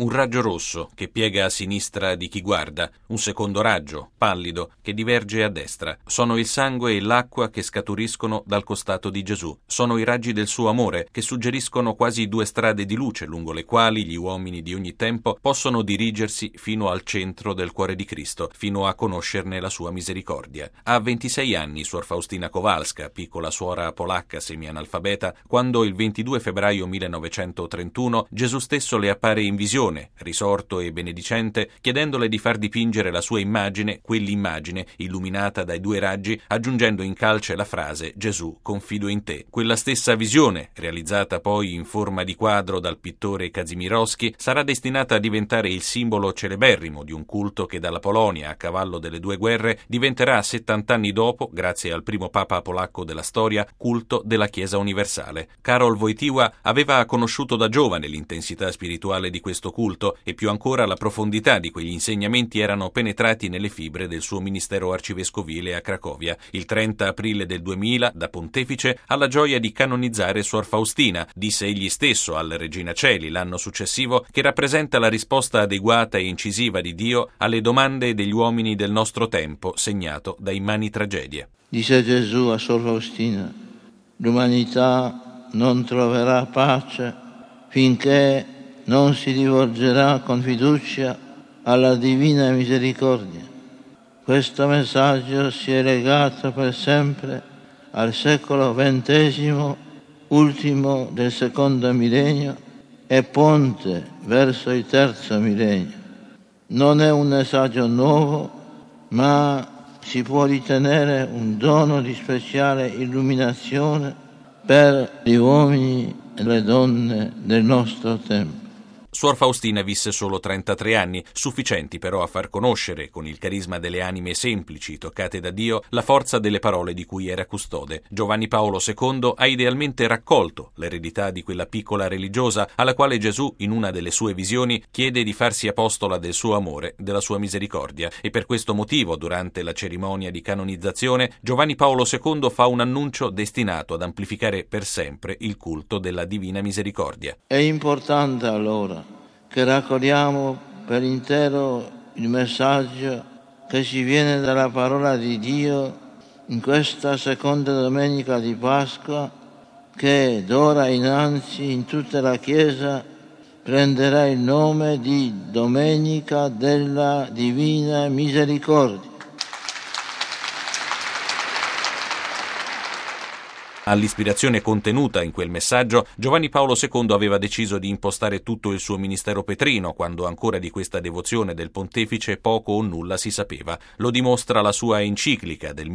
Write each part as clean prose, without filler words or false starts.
Un raggio rosso che piega a sinistra di chi guarda, un secondo raggio, pallido, che diverge a destra. Sono il sangue e l'acqua che scaturiscono dal costato di Gesù. Sono i raggi del suo amore che suggeriscono quasi due strade di luce lungo le quali gli uomini di ogni tempo possono dirigersi fino al centro del cuore di Cristo, fino a conoscerne la sua misericordia. Ha 26 anni Suor Faustina Kowalska, piccola suora polacca semianalfabeta, quando il 22 febbraio 1931 Gesù stesso le appare in visione, risorto e benedicente, chiedendole di far dipingere la sua immagine, quell'immagine illuminata dai due raggi, aggiungendo in calce la frase «Gesù, confido in te». Quella stessa visione, realizzata poi in forma di quadro dal pittore Kazimierowski, sarà destinata a diventare il simbolo celeberrimo di un culto che dalla Polonia, a cavallo delle due guerre, diventerà 70 anni dopo, grazie al primo papa polacco della storia, culto della Chiesa universale. Karol Wojtyła aveva conosciuto da giovane l'intensità spirituale di questo culto e più ancora la profondità di quegli insegnamenti erano penetrati nelle fibre del suo ministero arcivescovile a Cracovia. Il 30 aprile del 2000, da pontefice, ha la gioia di canonizzare Suor Faustina, disse egli stesso al Regina Coeli l'anno successivo, che rappresenta la risposta adeguata e incisiva di Dio alle domande degli uomini del nostro tempo, segnato da immani tragedie. Disse Gesù a Suor Faustina: l'umanità non troverà pace finché non si rivolgerà con fiducia alla divina misericordia. Questo messaggio si è legato per sempre al secolo XX, ultimo del secondo millennio, e ponte verso il terzo millennio. Non è un messaggio nuovo, ma si può ritenere un dono di speciale illuminazione per gli uomini e le donne del nostro tempo. Suor Faustina visse solo 33 anni, sufficienti però a far conoscere, con il carisma delle anime semplici toccate da Dio, la forza delle parole di cui era custode. Giovanni Paolo II ha idealmente raccolto l'eredità di quella piccola religiosa alla quale Gesù, in una delle sue visioni, chiede di farsi apostola del suo amore, della sua misericordia, e per questo motivo, durante la cerimonia di canonizzazione, Giovanni Paolo II fa un annuncio destinato ad amplificare per sempre il culto della Divina Misericordia. È importante allora che raccogliamo per intero il messaggio che ci viene dalla parola di Dio in questa seconda domenica di Pasqua, che d'ora innanzi in tutta la Chiesa prenderà il nome di Domenica della Divina Misericordia. All'ispirazione contenuta in quel messaggio, Giovanni Paolo II aveva deciso di impostare tutto il suo ministero petrino, quando ancora di questa devozione del pontefice poco o nulla si sapeva. Lo dimostra la sua enciclica del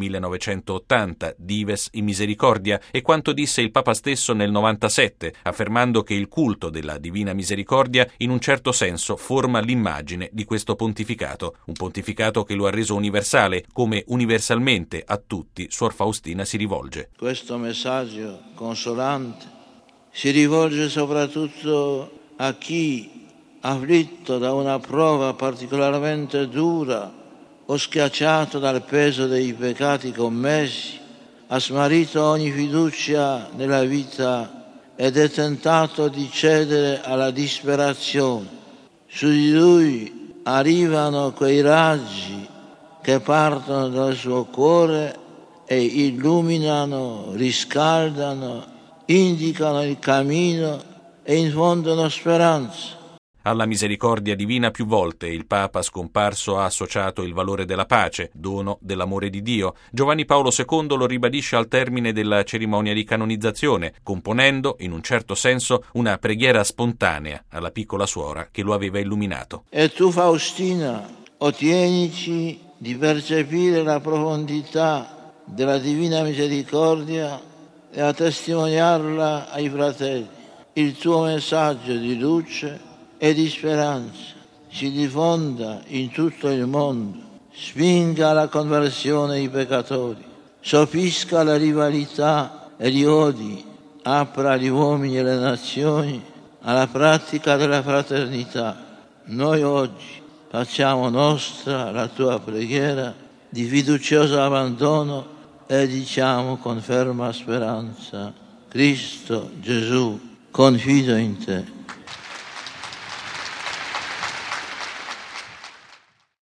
1980, Dives in Misericordia, e quanto disse il Papa stesso nel 97, affermando che il culto della Divina Misericordia in un certo senso forma l'immagine di questo pontificato, un pontificato che lo ha reso universale, come universalmente a tutti Suor Faustina si rivolge. Questo messaggio consolante si rivolge soprattutto a chi, afflitto da una prova particolarmente dura o schiacciato dal peso dei peccati commessi, ha smarrito ogni fiducia nella vita ed è tentato di cedere alla disperazione. Su di lui arrivano quei raggi che partono dal suo cuore e illuminano, riscaldano, indicano il cammino e infondono speranza. Alla misericordia divina più volte il Papa scomparso ha associato il valore della pace, dono dell'amore di Dio. Giovanni Paolo II lo ribadisce al termine della cerimonia di canonizzazione, componendo, in un certo senso, una preghiera spontanea alla piccola suora che lo aveva illuminato. E tu, Faustina, ottienici di percepire la profondità della Divina Misericordia e a testimoniarla ai fratelli. Il tuo messaggio di luce e di speranza si diffonda in tutto il mondo, spinga alla conversione dei peccatori, soppisca la rivalità e gli odi, apra gli uomini e le nazioni alla pratica della fraternità. Noi oggi facciamo nostra la tua preghiera di fiducioso abbandono e diciamo con ferma speranza: Cristo Gesù, confido in te.